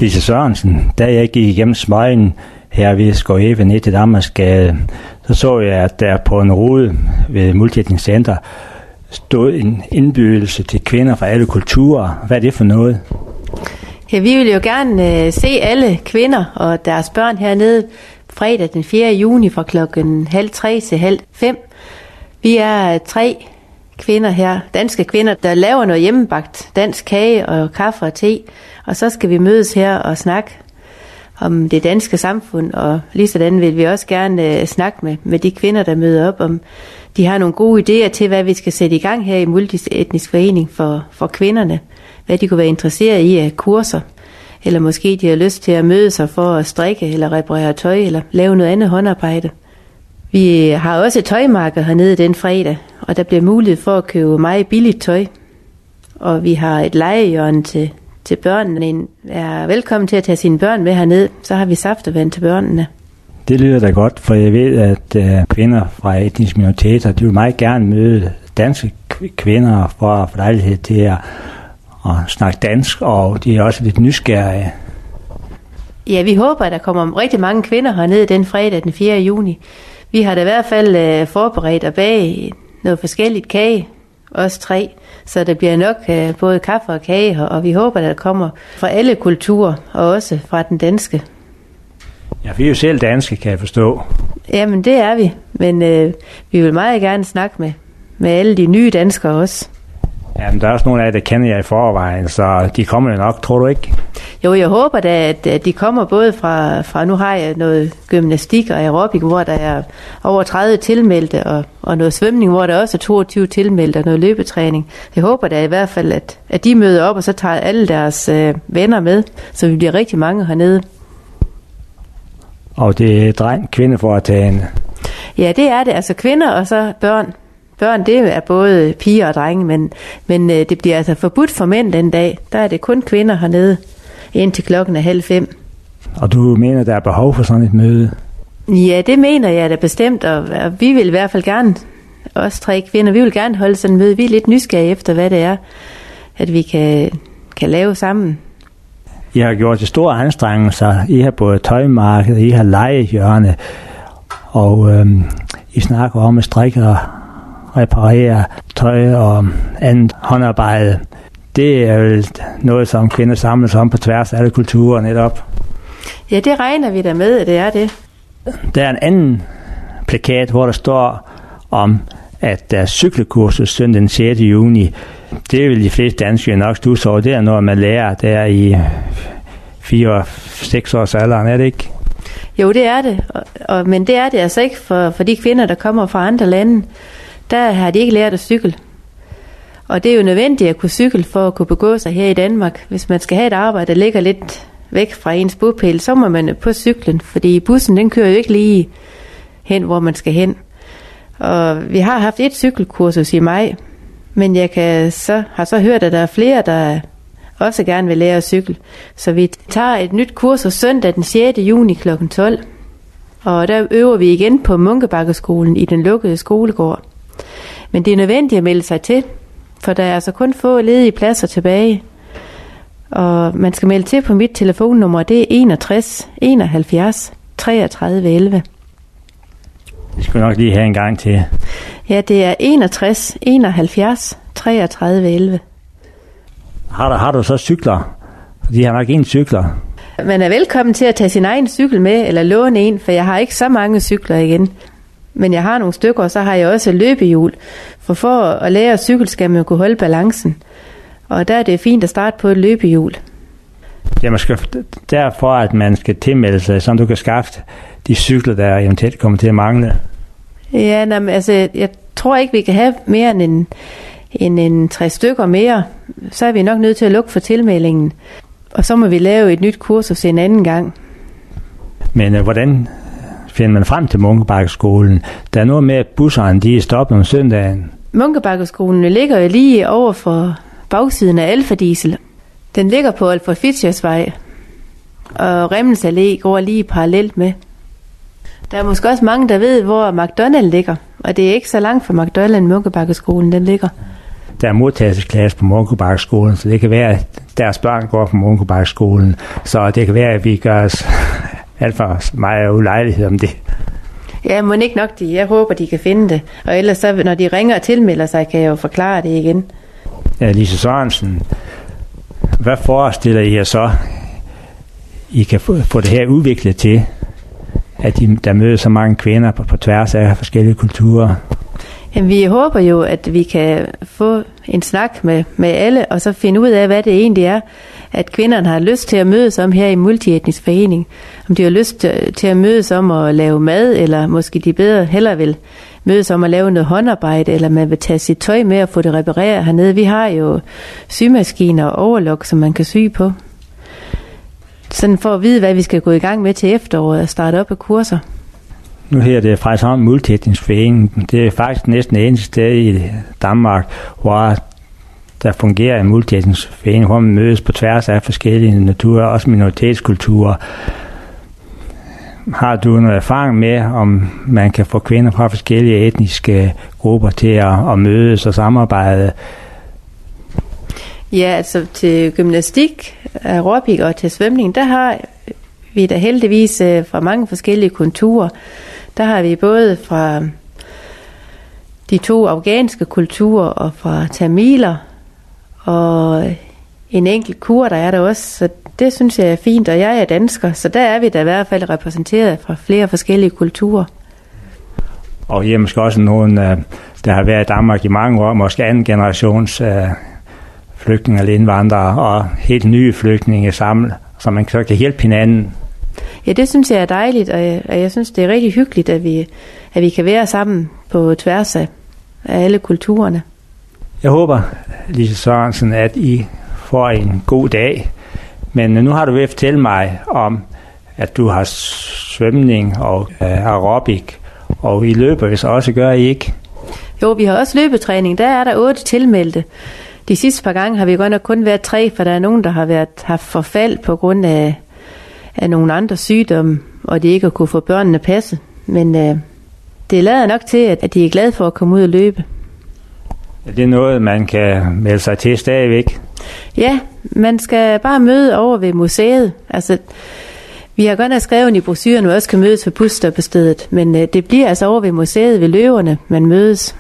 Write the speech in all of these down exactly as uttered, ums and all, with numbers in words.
Lise Sørensen, da jeg gik igennem Smøgen her ved Skov-Eve ned til Danmarksgade, så så jeg, at der på en rude ved Multietnisk Center stod en indbydelse til kvinder fra alle kulturer. Hvad er det for noget? Ja, vi vil jo gerne øh, se alle kvinder og deres børn hernede fredag den fjerde juni fra klokken halv tre til halv fem. Vi er tre kvinder her, danske kvinder, der laver noget hjemmebagt dansk kage og kaffe og te. Og så skal vi mødes her og snakke om det danske samfund, og lige sådan vil vi også gerne øh, snakke med, med de kvinder, der møder op, om de har nogle gode idéer til, hvad vi skal sætte i gang her i Multietnisk Forening for, for kvinderne. Hvad de kunne være interesseret i af kurser, eller måske de har lyst til at møde sig for at strikke, eller reparere tøj, eller lave noget andet håndarbejde. Vi har også et tøjmarked hernede den fredag, og der bliver mulighed for at købe meget billigt tøj. Og vi har et legehjørne til til børnene. En er velkommen til at tage sine børn med herned. Så har vi saftevand til børnene. Det lyder da godt, for jeg ved, at uh, kvinder fra etniske minoriteter, de vil meget gerne møde danske kvinder for at få lejlighed til at, at snakke dansk, og de er også lidt nysgerrige. Ja, vi håber, at der kommer rigtig mange kvinder herned den fredag den fjerde juni. Vi har da i hvert fald uh, forberedt og bag noget forskelligt kage, os tre. Så der bliver nok uh, både kaffe og kage her, og vi håber, at der kommer fra alle kulturer, og også fra den danske. Ja, vi er jo selv danske, kan jeg forstå. Jamen, det er vi, men uh, vi vil meget gerne snakke med, med alle de nye danskere også. Jamen, der er også nogle af jer, der kender jer i forvejen, så de kommer nok, tror du ikke? Jo, jeg håber da, at, at de kommer både fra, fra, nu har jeg noget gymnastik og aerobik, hvor der er over tredive tilmeldte, og, og noget svømning, hvor der også er toogtyve tilmeldte, og noget løbetræning. Jeg håber da i hvert fald, at, at de møder op, og så tager alle deres øh, venner med, så vi bliver rigtig mange hernede. Og det er dreng, kvinde for at tage en? Ja, det er det. Altså kvinder og så børn. Børn, det er både piger og drenge, men, men øh, det bliver altså forbudt for mænd den dag. Der er det kun kvinder hernede, indtil klokken er halv fem. Og du mener, der er behov for sådan et møde? Ja, det mener jeg da bestemt, og, og vi vil i hvert fald gerne, os tre kvinder, vi vil gerne holde sådan et møde. Vi er lidt nysgerrige efter, hvad det er, at vi kan, kan lave sammen. I har gjort det store anstrengelser. I har både tøjmarked, I har legehjørne, og øhm, I snakker om at strikke og reparere tøj og andet håndarbejde. Det er jo noget, som kvinder samles om på tværs af alle kulturer netop. Ja, det regner vi da med, at det er det. Der er en anden plakat, hvor der står om, at der er cyklekursus søndag den sjette juni. Det vil de fleste danskere nok studse over. Det er noget, man lærer der i fire seks års alderen, er det ikke? Jo, det er det. Og, og, men det er det altså ikke for, for de kvinder, der kommer fra andre lande. Der har de ikke lært at cykle. Og det er jo nødvendigt at kunne cykle for at kunne begå sig her i Danmark. Hvis man skal have et arbejde, der ligger lidt væk fra ens bopæl, så må man på cyklen, fordi bussen den kører jo ikke lige hen, hvor man skal hen. Og vi har haft et cykelkursus i maj, men jeg kan så, har så hørt, at der er flere, der også gerne vil lære at cykle. Så vi tager et nyt kursus søndag den sjette juni klokken tolv. Og der øver vi igen på Munkebakkeskolen i den lukkede skolegård. Men det er nødvendigt at melde sig til, for der er altså kun få ledige pladser tilbage. Og man skal melde til på mit telefonnummer, det er enogtres enoghalvfjerds treogtredive elleve. Det skal nok lige have en gang til. Ja, det er enogtres enoghalvfjerds treogtredive elleve. Har du, har du så cykler? De har nok en cykler. Man er velkommen til at tage sin egen cykel med, eller låne en, for jeg har ikke så mange cykler igen. Men jeg har nogle stykker, og så har jeg også løbehjul. For for at lære at cykle, skal man kunne holde balancen. Og der er det fint at starte på et løbehjul. Det er måske derfor, at man skal tilmelde sig, så du kan skaffe de cykler, der eventuelt kommer til at mangle. Ja, nej, altså, jeg tror ikke, vi kan have mere end en, en, en tre stykker mere. Så er vi nok nødt til at lukke for tilmeldingen. Og så må vi lave et nyt kursus en anden gang. Men øh, hvordan finder man frem til Munkebakkeskolen? Der er noget med, at busserne de er stoppet om søndagen. Munkebakkeskolen ligger jo lige over for bagsiden af Alfa Diesel. Den ligger på Alfred Fitzschers Vej, og Remmels Allé går lige parallelt med. Der er måske også mange, der ved, hvor McDonald ligger, og det er ikke så langt fra McDonald, Munkebakkeskolen den ligger. Der er modtagelsesklasse på Munkebakkeskolen, så det kan være, at deres børn går på Munkebakkeskolen, så det kan være, at vi gør os alt for meget ulejlighed om det. Ja, må ikke nok de. Jeg håber, de kan finde det. Og ellers, så, når de ringer og tilmelder sig, kan jeg jo forklare det igen. Ja, Lise Sørensen, hvad forestiller I jer så, I kan få, få det her udviklet til, at I, der møder så mange kvinder på, på tværs af forskellige kulturer? Jamen, vi håber jo, at vi kan få en snak med, med alle, og så finde ud af, hvad det egentlig er, at kvinderne har lyst til at mødes om her i Multietnisk Forening. Om de har lyst til, til at mødes om at lave mad, eller måske de bedre hellere vil mødes om at lave noget håndarbejde, eller man vil tage sit tøj med og få det repareret hernede. Vi har jo symaskiner og overlok, som man kan sy på. Sådan for at vide, hvad vi skal gå i gang med til efteråret og starte op af kurser. Nu her det er Frederikshavn Multietnisk Forening. Det er faktisk næsten det eneste sted i Danmark, hvor der fungerer en multietnisk forening, hvor man mødes på tværs af forskellige naturer, også minoritetskulturer. Har du noget erfaring med, om man kan få kvinder fra forskellige etniske grupper til at, at mødes og samarbejde? Ja, altså til gymnastik, aerobik og til svømning, der har vi da heldigvis fra mange forskellige kulturer. Der har vi både fra de to afghanske kulturer og fra tamiler, og en enkelt kur, der er der også, så det synes jeg er fint, og jeg er dansker, så der er vi da i hvert fald repræsenteret fra flere forskellige kulturer. Og I er måske også nogen, der har været i Danmark i mange år, måske anden generations flygtninge eller indvandrere, og helt nye flygtninge sammen, så man så kan hjælpe hinanden. Ja, det synes jeg er dejligt, og jeg, og jeg synes, det er rigtig hyggeligt, at vi, at vi kan være sammen på tværs af, af alle kulturerne. Jeg håber, Lise Sørensen, at I får en god dag. Men nu har du ved at fortælle mig om, at du har svømning og øh, aerobik, og I løber, hvis også gør I ikke? Jo, vi har også løbetræning. Der er der otte tilmeldte. De sidste par gange har vi godt nok kun været tre, for der er nogen, der har været, haft forfald på grund af, af nogle andre sygdomme, og de ikke har kunne få børnene passet. Men øh, det lader nok til, at, at de er glade for at komme ud og løbe. Er det noget, man kan melde sig til stadigvæk? Ja, man skal bare møde over ved museet. Altså, vi har godt nok skrevet i brochuren, at vi også kan mødes ved busstoppestedet, men øh, det bliver altså over ved museet ved Løverne, man mødes.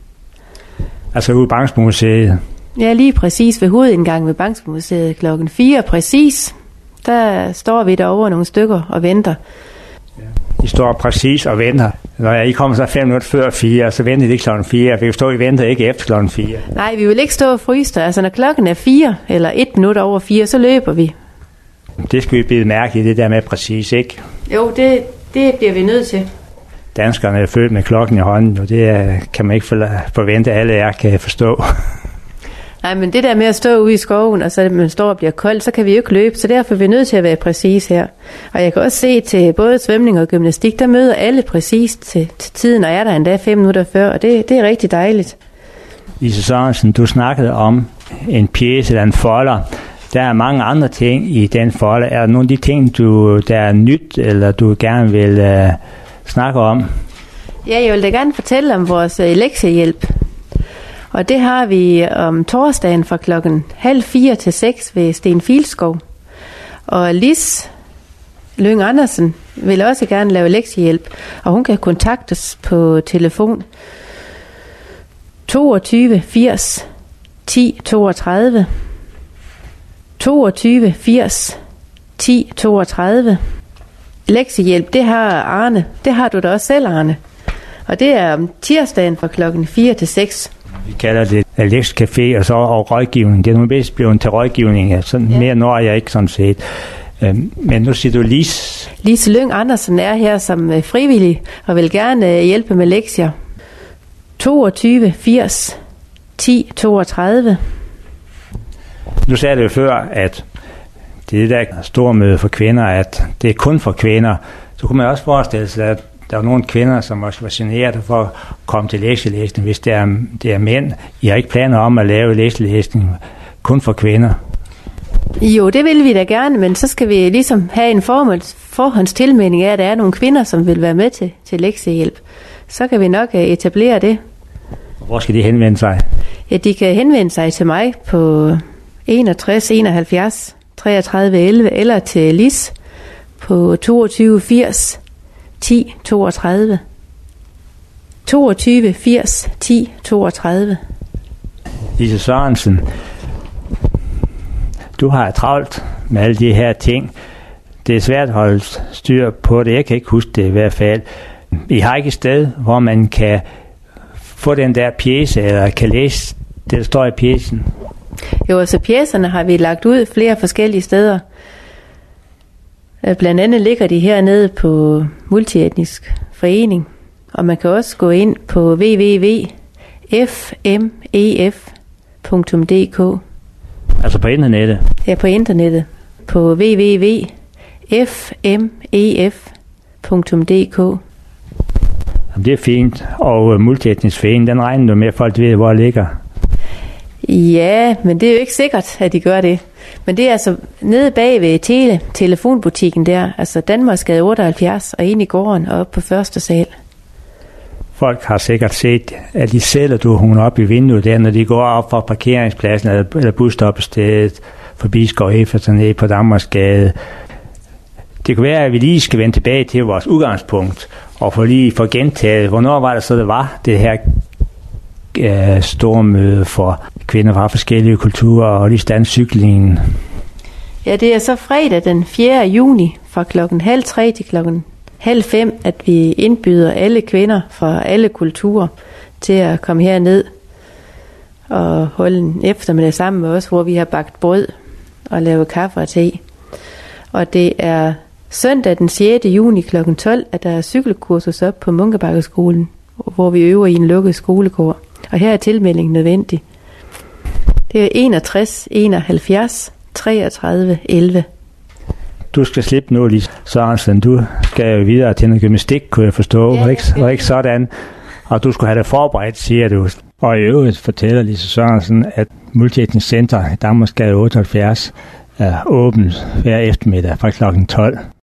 Altså ude i Bangsmuseet? Ja, lige præcis ved hovedindgangen ved Bangsmuseet klokken fire præcis. Der står vi derovre nogle stykker og venter. I står præcis og venter. Når I kommer så fem minutter før fire, så venter I ikke klokken fire. Vi står, I venter ikke efter klokken fire. Nej, vi vil ikke stå og fryse der. Altså når klokken er fire, eller et minut over fire, så løber vi. Det skal vi bide mærke i, det der med præcis, ikke? Jo, det, det bliver vi nødt til. Danskerne er født med klokken i hånden, og det kan man ikke forvente, at alle jer kan forstå. Nej, men det der med at stå ude i skoven, og så man står og bliver kold, så kan vi jo ikke løbe, så derfor er vi nødt til at være præcis her. Og jeg kan også se til både svømning og gymnastik, der møder alle præcis til, til tiden, og er der endda fem minutter før, og det, det er rigtig dejligt. Lise Sørensen, du snakkede om en pjece eller en folder. Der er mange andre ting i den folder. Er der nogle af de ting, du, der er nyt, eller du gerne vil uh, snakke om? Ja, jeg vil da gerne fortælle om vores uh, lektiehjælp. Og det har vi om torsdagen fra klokken halv fire til seks ved Sten Filskov. Og Lis Lyng Andersen vil også gerne lave lektiehjælp, og hun kan kontaktes på telefon toogtyve firs ti toogtredive. toogtyve firs ti toogtredive. Lektiehjælp, det har Arne. Det har du da også selv, Arne. Og det er om tirsdagen fra klokken fire til seks. Vi kalder det Alex Café og så og rådgivning. Det er nu bedst blevet til rådgivning. Sådan ja. Mere når jeg ikke sådan set. Men nu siger du Lis. Lise Lyng Andersen er her som frivillig og vil gerne hjælpe med lektier. toogtyve firs ti toogtredive. Nu sagde du før, at det er det der store møde for kvinder, at det er kun for kvinder. Så kunne man også forestille sig, at der er nogle kvinder, som også var generet for at komme til lektielæsning, hvis det er, det er mænd. I har ikke planer om at lave lektielæsning kun for kvinder? Jo, det vil vi da gerne, men så skal vi ligesom have en forhåndstilmelding af, at der er nogle kvinder, som vil være med til, til lektiehjælp. Så kan vi nok etablere det. Hvor skal de henvende sig? Ja, de kan henvende sig til mig på enogtres enoghalvfjerds treogtredive elleve eller til Lis på toogtyve firs ti toogtredive. toogtyve firs ti toogtredive. Lise Sørensen, du har travlt med alle de her ting. Det er svært at holde styr på det. Jeg kan ikke huske det i hvert fald. I har ikke et sted, hvor man kan få den der pjece, eller kan læse det, der står i pjecen? Jo, altså pjecerne har vi lagt ud flere forskellige steder. Blandt andet ligger de hernede på Multietnisk Forening, og man kan også gå ind på w w w punktum f m e f punktum d k. Altså på internettet? Ja, på internettet. På w w w punktum f m e f punktum d k. Jamen, det er fint. Og Multietnisk Forening, den regner du med, at folk ved, hvor det ligger? Ja, men det er jo ikke sikkert, at de gør det. Men det er altså nede bag ved tele, telefonbutikken der, altså Danmarksgade otteoghalvfjerds, og ind i gården og op på første sal. Folk har sikkert set, at de sælger du hun op i vinduet der, når de går op fra parkeringspladsen eller, eller busstoppestedet forbi Skov Eftersen ned på Danmarksgade. Det kan være, at vi lige skal vende tilbage til vores udgangspunkt og få lige få gentaget, hvornår var det så, det var det her øh, store møde for kvinder fra forskellige kulturer og lige standcyklingen. Ja, det er så fredag den fjerde juni fra klokken halv tre til klokken halv fem, at vi indbyder alle kvinder fra alle kulturer til at komme herned og holde en eftermiddag sammen med os, hvor vi har bagt brød og lavet kaffe og te. Og det er søndag den sjette juni klokken tolv, at der er cykelkursus op på Munkebakkeskolen, hvor vi øver i en lukket skolegård. Og her er tilmelding nødvendig. Det er enogtres enoghalvfjerds treogtredive elleve. Du skal slippe nu, Lise Sørensen. Du skal jo videre til noget gymnastik, kunne jeg forstå. Ja, var, ikke, var ikke sådan? Og du skulle have det forberedt, siger du. Og i øvrigt fortæller Lise Sørensen, at Multietnisk Center i Danmarksgade otteoghalvfjerds er åbent hver eftermiddag fra klokken tolv.